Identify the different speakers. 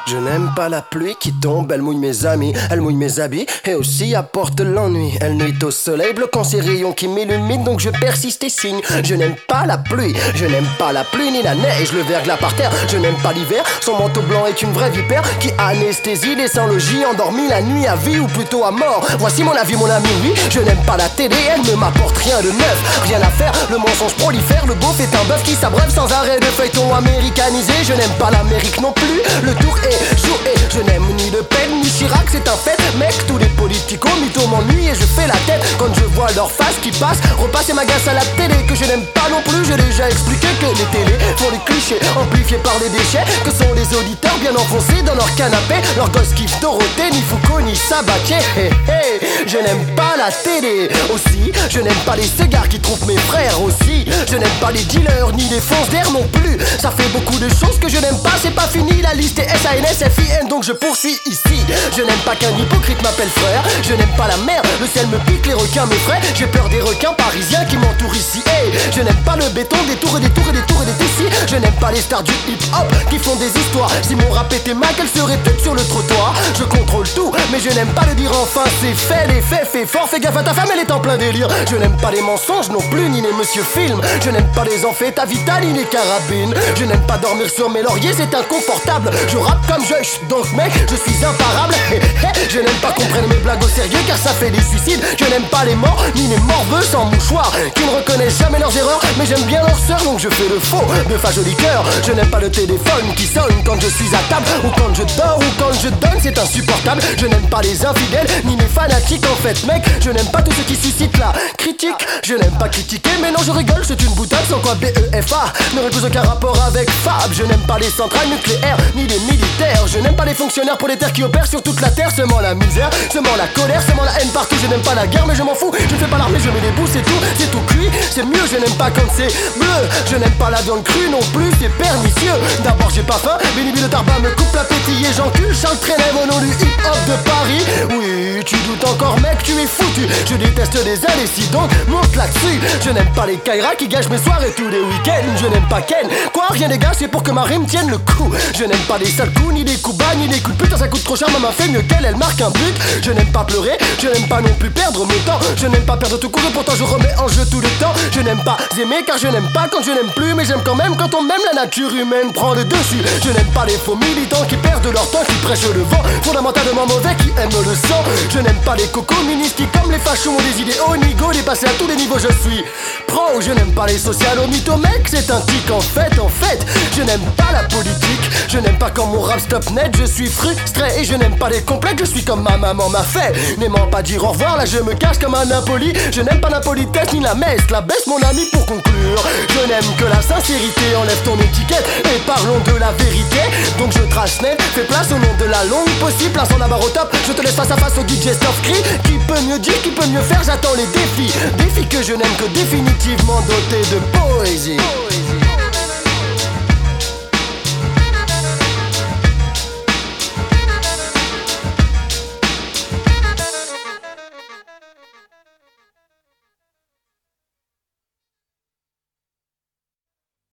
Speaker 1: Je n'aime pas la pluie qui tombe, elle mouille mes amis, elle mouille mes habits et aussi apporte l'ennui. Elle nuit au soleil, bloquant ses rayons qui m'illuminent, donc je persiste et signe. Je n'aime pas la pluie, je n'aime pas la pluie ni la neige, le verglas par terre. Je n'aime pas l'hiver, son manteau blanc est une vraie vipère qui anesthésie les sans logis, endormi la nuit à vie ou plutôt à mort. Voici mon avis mon ami, oui, je n'aime pas la télé, elle ne m'apporte rien de neuf. Rien à faire, le mensonge prolifère, le beauf est un bœuf qui s'abreuve sans arrêt de feuilleton américanisé. Je n'aime pas l'Amérique non plus, le tour est joué. Je n'aime ni Le Pen ni Chirac, c'est un fait. Mec, tous les politicos mythos m'ennuient et je fais la tête quand je vois leur face qui passe. Repasse et m'agace à la télé que je n'aime pas non plus. J'ai déjà expliqué que les télés font les clichés amplifiés par les déchets, que sont les auditeurs bien enfoncés dans leur canapé. Leurs gosses kiffent Dorothée, ni Foucault, ni Sabatier. Hey, hey. Je n'aime pas la télé aussi. Je n'aime pas les cigares qui trompent mes frères aussi. Je n'aime pas les dealers ni les fonces d'air non plus. Ça fait beaucoup de choses que je n'aime pas, c'est pas fini. La liste est SANSFIN, donc je poursuis ici. Je n'aime pas qu'un hypocrite m'appelle frère. Je n'aime pas la mer, le ciel me pique, les requins m'effraient. J'ai peur des requins parisiens qui m'entourent ici. Hey, je n'aime pas le béton, des tours et des tours et des tours et des tissus. Je n'aime pas les stars du hip-hop qui font des histoires. Si mon rap était mal, qu'elle serait toutes sur le trottoir. Je contrôle tout, mais je n'aime pas le dire enfin. C'est fait, les faits, fais fort, fais gaffe à ta femme, elle est en plein délire. Je n'aime pas les mensonges non plus, ni les monsieur film. Je n'aime pas les amphétavital, ni les carabines. Je n'aime pas dormir sur mes lauriers, c'est inconfortable. Je rappe comme je, donc mec, je suis imparable. Je n'aime pas qu'on prenne mes blagues au sérieux car ça fait des suicides. Je n'aime pas les morts, ni les morveux sans mouchoir qui ne reconnaissent jamais leurs erreurs, mais j'aime bien leur sœur, donc je fais le faux de fa joli cœur. Je n'aime pas le téléphone qui sonne quand je suis à table, ou quand je dors, ou quand je donne, c'est insupportable. Je n'aime pas les infidèles, ni les fanatiques en fait mec. Je n'aime pas tous ceux qui suscitent la critique. Je n'aime pas critiquer, mais non je rigole, c'est une boutade sans quoi BEFA ne repose aucun rapport avec Fab. Je n'aime pas les centrales nucléaires, ni les militaires. Je n'aime pas les fonctionnaires prolétaires qui opèrent sur toute la terre. Seulement la misère, seulement la colère, seulement la haine partout. Je n'aime pas la guerre mais je m'en fous. Je ne fais pas l'armée, je mets des bouts, c'est tout cuit. C'est mieux, je n'aime pas quand c'est bleu. Je n'aime pas la viande crue non plus, c'est pernicieux. D'abord j'ai pas faim, Bénibi le Tarba me coupe l'appétit et j'encule Charles Trenet au nom du hip-hop de Paris. Oui, tu doutes encore mec, tu es foutu. Je déteste les indécis donc monte là-dessus. Je n'aime pas les Kaira qui gâchent mes soirées tous les week-ends. Je n'aime pas Ken, quoi rien les gars, c'est pour que ma rime tienne le coup. Je n'aime pas les sales coups, ni les coups bas, ni les coups de pute. Ça coûte trop cher, maman fait mieux qu'elle, elle marque un but. Je n'aime pas pleurer, je n'aime pas non plus perdre mon temps. Je n'aime pas perdre tout court et pourtant je remets en jeu tout le temps. Je n'aime pas aimer car je n'aime pas quand je n'aime plus. Mais j'aime quand même quand on m'aime, la nature humaine prend le dessus. Je n'aime pas les faux militants qui perdent leur temps, qui prêchent le vent, fondamentalement mauvais, qui aiment le sang. Je n'aime pas les cocos ministres qui comme les fachos ont des idées au nigo, dépassés à tous les niveaux je suis pro. Je n'aime pas les socialos mythos mec, c'est un tic en fait. Je n'aime pas la politique, je n'aime pas quand mon rap stop net. Je suis frustré et je n'aime pas les complexes. Je suis comme ma maman m'a fait, n'aimant pas dire au revoir, là je me cache comme un impoli. Je n'aime pas la politesse ni la messe, la baisse mon ami pour conclure. Je n'aime que la sincérité, enlève ton étiquette et parlons de la vérité. Donc je trace net, fais place au nom de la longue possible. Place en barre au top, je te laisse face à face au DJ Stuff-Cri. Qui peut mieux dire, qui peut mieux faire, j'attends les défis. Défis que je n'aime que définitivement dotés de poésie.